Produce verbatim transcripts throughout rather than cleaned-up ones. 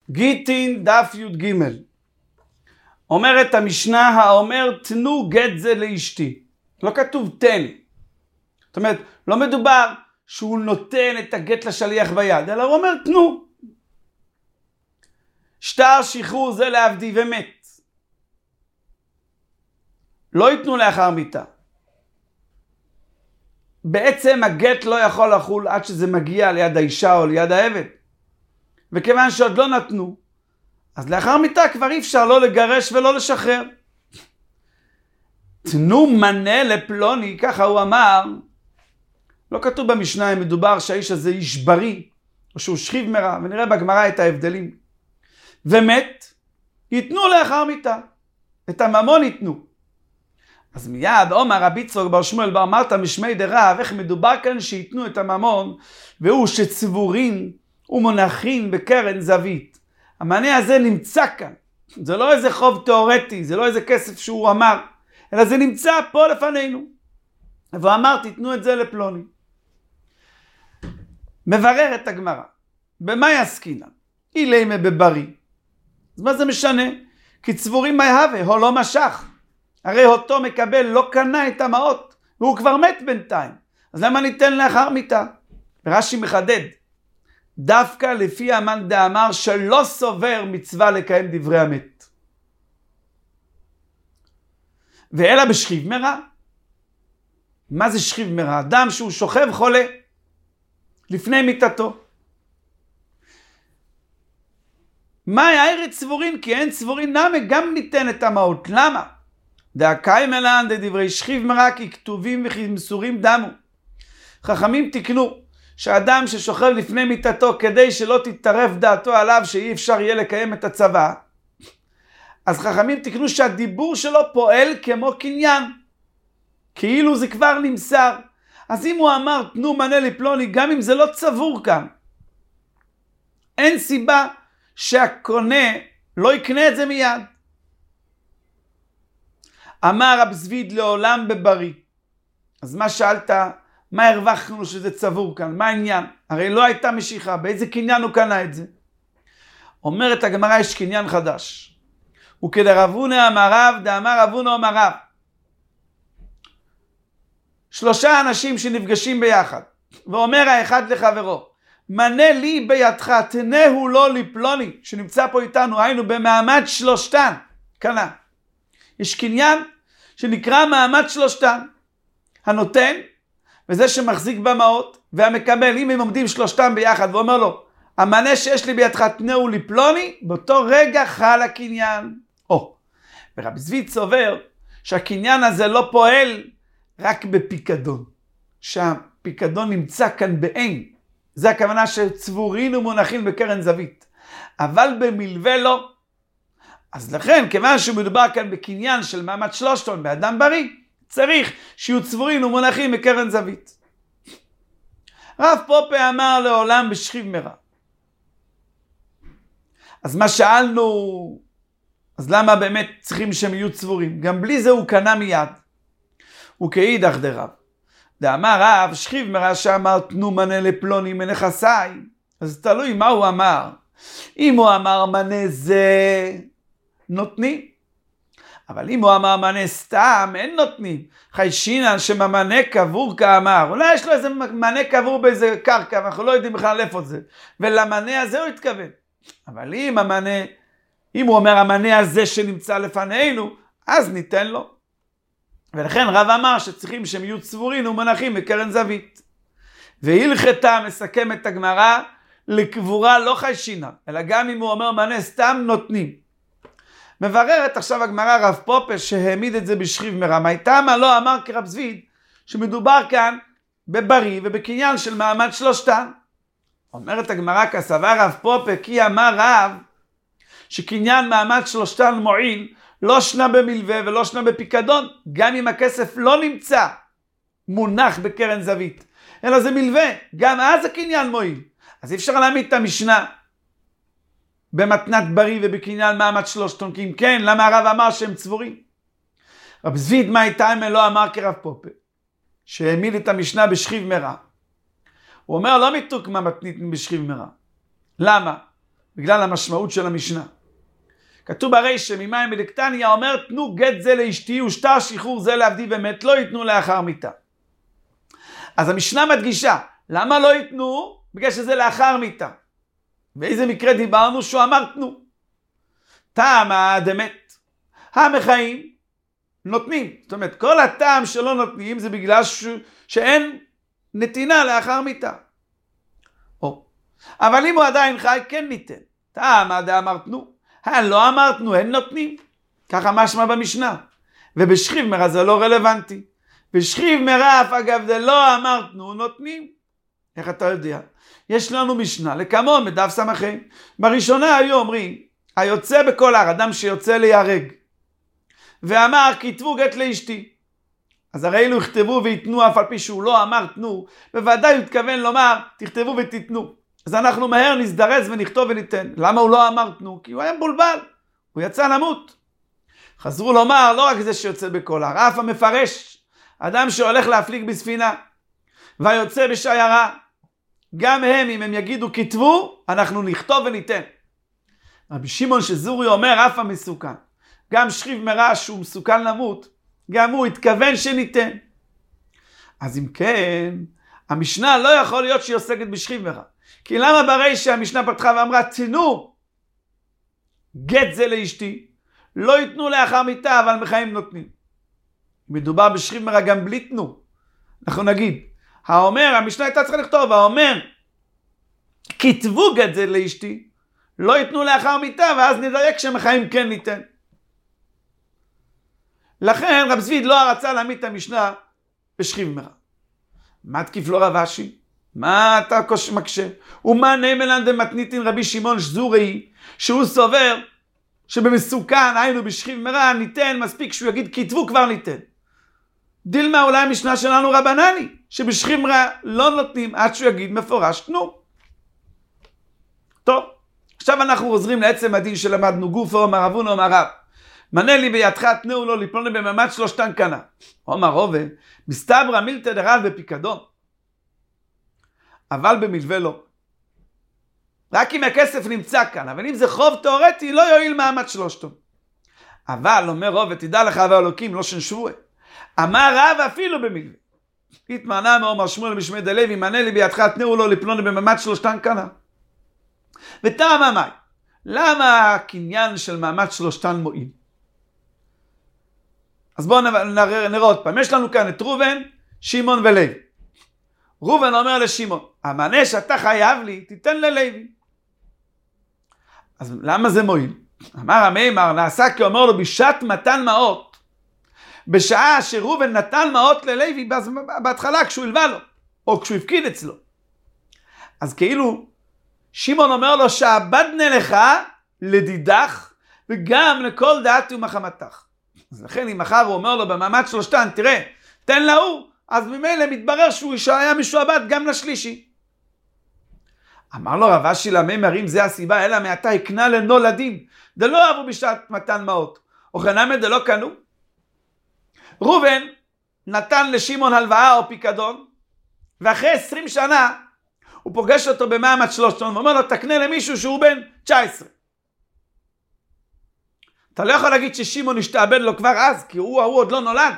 גיטין דף י"ג. אומרת המשנה האומר תנו גט זה לאשתי. לא כתוב תן. זאת אומרת, לא מדובר שהוא נותן את הגט לשליח ביד, אלא הוא אומר תנו. שטר שחרור זה לעבדי ומת. לא ייתנו לאחר מיתה. בעצם הגט לא יכול לחול עד שזה מגיע ליד האישה או ליד העבד. וכיוון שעוד לא נתנו, אז לאחר מיתה כבר אי אפשר לא לגרש ולא לשחרר. תנו מנה לפלוני, ככה הוא אמר. לא כתוב במשנה אם מדובר שהאיש הזה איש בריא, או שהוא שכיב מרע, ונראה בגמרא את ההבדלים. ומת, ייתנו לאחר מיתה. את הממון ייתנו. אז מיד אומר רבי יצחק בר שמואל בר מרתא משמי דרב, איך מדובר כאן שייתנו את הממון, והוא שצבורים ומונחים בקרן זווית. המענה הזה נמצא כאן. זה לא איזה חוב תיאורטי, זה לא איזה כסף שהוא אמר, אלא זה נמצא פה לפנינו. והוא אמר תיתנו את זה לפלוני. מברר את הגמרא. במה יסקינה? אילימה בבריא. אז מה זה משנה? כי צבורים מה יהווה, הוא לא משך. הרי אותו מקבל לא קנה את המעות, והוא כבר מת בינתיים. אז למה ניתן לאחר מיתה? רש"י מחדד. דווקא לפי המאן דאמר שלא סובר מצווה לקיים דברי המת. ואלא בשכיב מרע. מה זה שכיב מרע? אדם שהוא שוכב חולה לפני מיתתו. מה יאיר צבורין? כי אין צבורין נמי גם ניתן את המעות. למה? דאקאי מלן דדברי שכיב מרע כי כתובים וכי מסורים דמו. חכמים תקנו שאדם ששוכב לפני מיתתו כדי שלא תתערף דעתו עליו שאי אפשר יהיה לקיים את הצבא, אז חכמים תקנו שהדיבור שלו פועל כמו קניין, כאילו זה כבר נמסר. אז אם הוא אמר תנו מנה לפלוני, גם אם זה לא צבור כאן, אין סיבה שהקונה לא יקנה את זה מיד. אמר רב זביד לעולם בבריא. אז מה שאלת? מה הרווחנו שזה צבור כאן? מה העניין? הרי לא הייתה משיכה. באיזה קניין הוא קנה את זה? אומרת הגמרא יש קניין חדש. וכדרב הונא אמר רב, דאמר רב הונא אמר רב. שלושה אנשים שנפגשים ביחד. ואומר האחד לחברו, מנה לי בידך, תנהו לו לפלוני, שנמצא פה איתנו, היינו במעמד שלושתן. קנה. יש קניין שנקרא מעמד שלושתן. הנותן, וזה שמחזיק במעות, והמקבל, אם הם עומדים שלושתם ביחד, ואומר לו, המנה שיש לי בידך תנהו לפלוני, באותו רגע חל הקניין. או, ורבי זביד סובר, שהקניין הזה לא פועל רק בפיקדון. שהפיקדון נמצא כאן בעין. זה הכוונה שצבורין ומונחים בקרן זווית. אבל במלווה לא. אז לכן, כיוון שמדובר כאן בקניין של מעמד שלושתון, באדם בריא, צריך שיהיו צבורים ומונחים בקרן זווית. רב פופה אמר לעולם בשכיב מרע. אז מה שאלנו, אז למה באמת צריכים שהם יהיו צבורים? גם בלי זה הוא קנה מיד. וכאידך דרב. דאמר רב, שכיב מרע שאמר תנו מנה לפלוני מנכסיי. אז תלוי מה הוא אמר. אם הוא אמר מנה זה, נותנים. אבל אם הוא אמר מנה סתם, אין נותנים. חיישינן שממנה קבור כאמר. אולי יש לו איזה מנה קבור באיזה קרקע, אנחנו לא יודעים בכלל איפה זה. ולמנה הזה הוא התכוון. אבל אם המנה, אם הוא אומר המנה הזה שנמצא לפנינו, אז ניתן לו. ולכן רב אמר שצריכים שהם יהיו צבורים ומונחים בקרן זווית. והלכתה מסכם את הגמרא, לקבורה לא חיישינן, אלא גם אם הוא אומר מנה סתם, נותנים. מבררת עכשיו הגמרא רב פופה שהעמיד את זה בשכיב מרע. מה איתמה לא אמר כרב זביד שמדובר כאן בבריא ובקניין של מעמד שלושתן. אומרת הגמרא כסבר רב פופה כי אמר רב שקניין מעמד שלושתן מועיל לא שנה במלווה ולא שנה בפיקדון, גם אם הכסף לא נמצא מונח בקרן זווית, אלא זה מלווה, גם אז הקניין מועיל. אז אי אפשר להעמיד את המשנה במתנת בריא ובקניין מעמד שלושתון, כי אם כן, למה הרב אמר שהם צבורים? רב זביד מה איתה אם לא אמר כרב פופה, שהעמיד את המשנה בשכיב מרע. הוא אומר לא מתוק מה מתנית בשכיב מרע. למה? בגלל המשמעות של המשנה. כתוב הרי שממים בדקתניה אומר, תנו גט זה לאשתי ושטר שחרור זה לעבדי ומת, לא ייתנו לאחר מיתה. אז המשנה מדגישה, למה לא ייתנו? בגלל שזה לאחר מיתה. באיזה מקרה דיברנו? שהוא אמר תנו. טעם הדמת, המחיים נותנים. זאת אומרת, כל הטעם שלא נותנים זה בגלל ש... שאין נתינה לאחר מיתה. או. אבל אם הוא עדיין חי, כן ניתן. טעם הדאמר תנו. לא אמרתנו, הם נותנים. ככה משמע במשנה. ובשכיב מרע זה לא רלוונטי. בשכיב מרע, אגב, זה לא אמרתנו, נותנים. איך אתה יודע? יש לנו משנה, לכמון בדף סמכי. בראשונה היו אומרים, היוצא בכל הר, אדם שיוצא להיהרג, ואמר, כתבו גט לאשתי. אז הרי אלו יכתבו ויתנו, אף על פי שהוא לא אמר תנו, בוודאי הוא התכוון לומר, תכתבו ותתנו. אז אנחנו מהר נזדרז ונכתוב וניתן. למה הוא לא אמר תנו? כי הוא היה מבולבל, הוא יצא למות. חזרו לומר, לא רק זה שיוצא בכל הר, אף המפרש, אדם שהולך להפליג בספינה, והיוצא בשיירה, גם הם, אם הם יגידו כתבו, אנחנו נכתוב וניתן. רבי שמעון שזורי אומר, אף המסוכן. גם שכיב מרע שהוא מסוכן למות, גם הוא התכוון שניתן. אז אם כן, המשנה לא יכול להיות שהיא עוסקת בשכיב מרע. כי למה ברי שהמשנה פתחה ואמרה, תנו גט זה לאשתי, לא ייתנו לאחר מיתה, אבל מחיים נותנים. מדובר בשכיב מרע גם בלי תנו. אנחנו נגיד, האומר, המשנה הייתה צריכה לכתוב, האומר, כתבו גט זה לאשתי, לא ייתנו לאחר מיתה, ואז נדייק שמחיים כן ניתן. לכן רב זביד לא רצה להעמיד את המשנה בשכיב מרע. מה תקיף לו רב אשי? מה אתה מקשה? ומה נאמלן דמתניתין רבי שמעון שזורי, שהוא סובר שבמסוכן, היינו בשכיב מרע, ניתן, מספיק שהוא יגיד כתבו כבר ניתן. דילמה אולי המשנה שלנו רבנני, שבשכיב מרע לא נותנים עד שהוא יגיד מפורש תנו. טוב, עכשיו אנחנו חוזרים לעצם הדין שלמדנו, גופו אומר אבונו אומר רב. מנה לי בידך תנאו לו ליפלוני במעמד שלושתן קנה. אומר רובה, מסתברא מילתא דרב בפיקדון. אבל במלווה לא. רק אם הכסף נמצא כאן, אבל אם זה חוב תיאורטי, לא יועיל מעמד שלושתו. אבל אומר רובה, תדע לך ואלוקים, לא שנשבוה. אמר רב אפילו במלווה. התמנה מאומר שמואל משמי דלוי, מנה לי בידך תנאו לו ליפלוני במעמד שלושתן קנה. וטעם המאי, למה הקניין של מעמד שלושתן מועיל? אז בואו נראה, נראה עוד פעם. יש לנו כאן את ראובן, שמעון ולוי. ראובן אומר לשמעון, המענה שאתה חייב לי, תיתן ללוי. אז למה זה מועיל? אמר המימר, נעשה כי אומר לו בשעת מתן מעות, בשעה שראובן נתן מעות ללוי, בהתחלה כשהוא הלווה לו, או כשהוא הפקיד אצלו. אז כאילו, שמעון אומר לו, שעבדנה לך לדידך, וגם לכל דעתי ומחמתך. אז לכן אם מחר הוא אומר לו במעמד שלושתן, תראה, תן להוא, אז ממילא מתברר שהוא היה משועבד גם לשלישי. אמר לו רב אשי למימר, אם זה הסיבה, אלא מעתה הקנה לנולדים, דלא אהבו בשעת מתן מעות, או חנמד דלא קנו. ראובן נתן לשמעון הלוואה או פיקדון, ואחרי עשרים שנה, הוא פוגש אותו במעמד שלושתן, ואומר לו, תקנה למישהו שהוא בן תשע עשרה. אתה לא יכול להגיד ששמעון השתעבד לו כבר אז, כי הוא, הוא עוד לא נולד.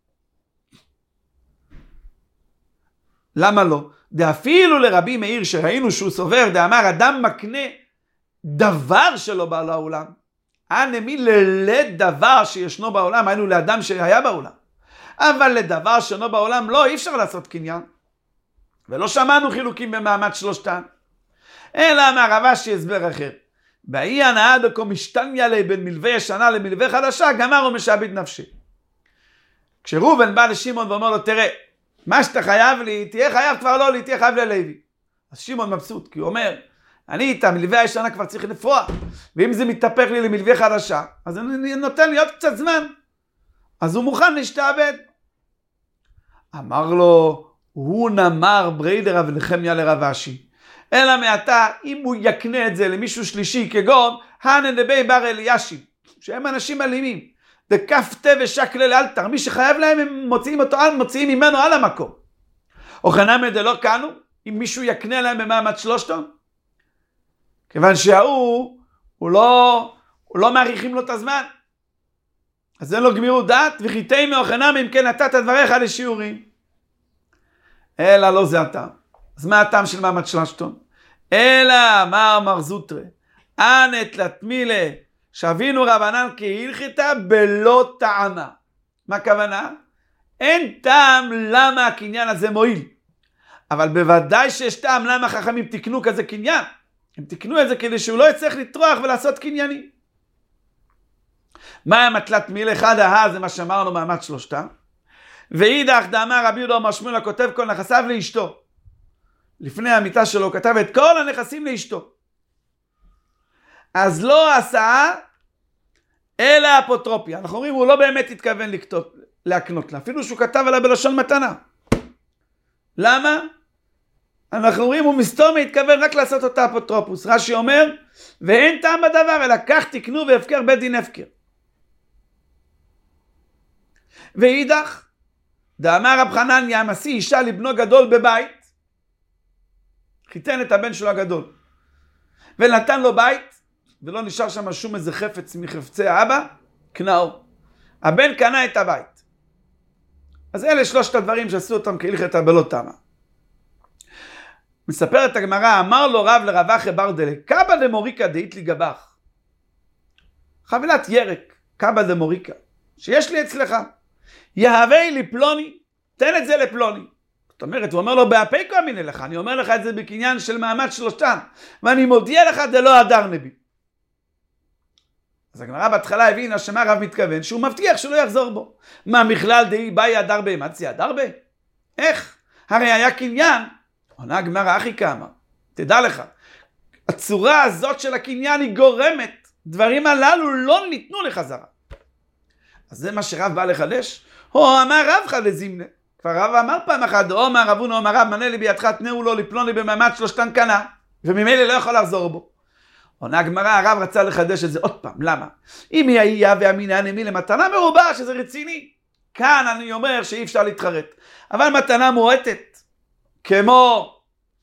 למה לא? דאפילו לרבי מאיר שראינו שהוא סובר, דאמר אדם מקנה דבר שלו בא לעולם. אנא מי לדבר שישנו בעולם, היינו לאדם שהיה בעולם. אבל לדבר שאינו בעולם לא, אי אפשר לעשות קניין. ולא שמענו חילוקים במעמד שלושתן. אלא אמר רב אשי הסבר אחר. באי הנאה דקו משתניה לי בין מלווה ישנה למלווה חדשה, גמר ומשעבד נפשי. כשראובן בא לשמעון ואומר לו, תראה, מה שאתה חייב לי, תהיה חייב כבר לא לי, תהיה חייב ללוי. אז שמעון מבסוט, כי הוא אומר, אני את המלווה הישנה כבר צריך לפרוע, ואם זה מתהפך לי למלווה חדשה, אז אני נותן לי עוד קצת זמן. אז הוא מוכן להשתעבד. אמר לו, הוא נאמר בריידר רב נחמיה לרב אשי. אלא מעתה, אם הוא יקנה את זה למישהו שלישי, כגון, הנדבי בר אלישיב, שהם אנשים אלימים, דקפתה ושקלה לאלתר, מי שחייב להם, הם מוציאים אותו, מוציאים ממנו על המקום. או חנמד דלא קנו, אם מישהו יקנה להם במעמד שלושתו, כיוון שההוא, הוא לא, הוא לא מעריכים לו את הזמן. אז אין לו גמירות דעת, וחיתי מאוכנם אם כן נתת דבריך לשיעורים. אלא לא זה הטעם. אז מה הטעם של מעמד שלשתון? אלא אמר מר זוטרה, אנת לתמילה, שבינו רבנן כהלכתה בלא טעמה. מה הכוונה? אין טעם למה הקניין הזה מועיל. אבל בוודאי שיש טעם למה חכמים תקנו כזה קניין. הם תקנו את זה כדי שהוא לא יצטרך לטרוח ולעשות קניינים. מה המתלת מיל אחד ההה, זה מה שאמרנו מעמד שלושתם. ואידך דאמר רבי יהודה משמואל הכותב כל נכסיו לאשתו. לפני המיטה שלו כתב את כל הנכסים לאשתו. אז לא עשה אלא אפוטרופיה. אנחנו אומרים הוא לא באמת התכוון לכתוב, להקנות לה. אפילו שהוא כתב עליה בלשון מתנה. למה? אנחנו אומרים הוא מסתום התכוון רק לעשות אותה אפוטרופוס. רש"י אומר ואין טעם בדבר אלא כך תקנו והפקר בית דין הפקר. ואידך דאמר רב חנניה משיא אישה לבנו גדול בבית, חיתן את הבן שלו הגדול ונתן לו בית ולא נשאר שם שום איזה חפץ מחפצי האבא, קנאו. הבן קנה את הבית. אז אלה שלושת הדברים שעשו אותם כהלכתה בלא טעמה. מספרת הגמרא, אמר לו רב לרב אחי ברדלה, קבא דמוריקה דאית לי גבך. חבילת ירק, קבא דמוריקה, שיש לי אצלך. יהווה לי פלוני, תן את זה לפלוני. זאת אומרת, הוא אומר לו, בהפי כל מיני לך, אני אומר לך את זה בקניין של מעמד שלושתן, ואני מודיע לך, זה לא הדר נבי. אז הגמרא בהתחלה הבינה שמה הרב מתכוון, שהוא מבטיח שלא יחזור בו. מה מכלל דהי באי הדר בי, מצי הדר בי? איך? הרי היה קניין. עונה הגמרא אחי כמה, תדע לך, הצורה הזאת של הקניין היא גורמת, דברים הללו לא ניתנו לחזרה. אז זה מה שרב בא לחדש. או אמר רב חד לזימנה. כבר רב אמר פעם אחת, או אמר רבונו אמר רב, מנה לי בידך תנאו לו לפלוני במעמד שלושתן קנה, וממילא לא יכול לחזור בו. עונה הגמרא, הרב רצה לחדש את זה עוד פעם, למה? אם היא היה ואמינה נמי למתנה מרובה, שזה רציני. כאן אני אומר שאי אפשר להתחרט. אבל מתנה מועטת, כמו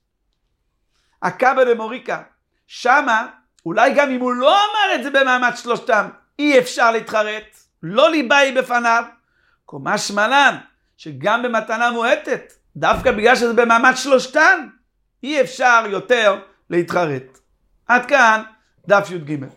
הקבא דמוריקה, שמה, אולי גם אם הוא לא אמר את זה במעמד שלושתם, אי אפשר להתחרט. לא ליבאי בפניו, קומה שמלן, שגם במתנה מועטת, דווקא בגלל שזה במעמד שלושתן, אי אפשר יותר להתחרט. עד כאן, דף י' ג'.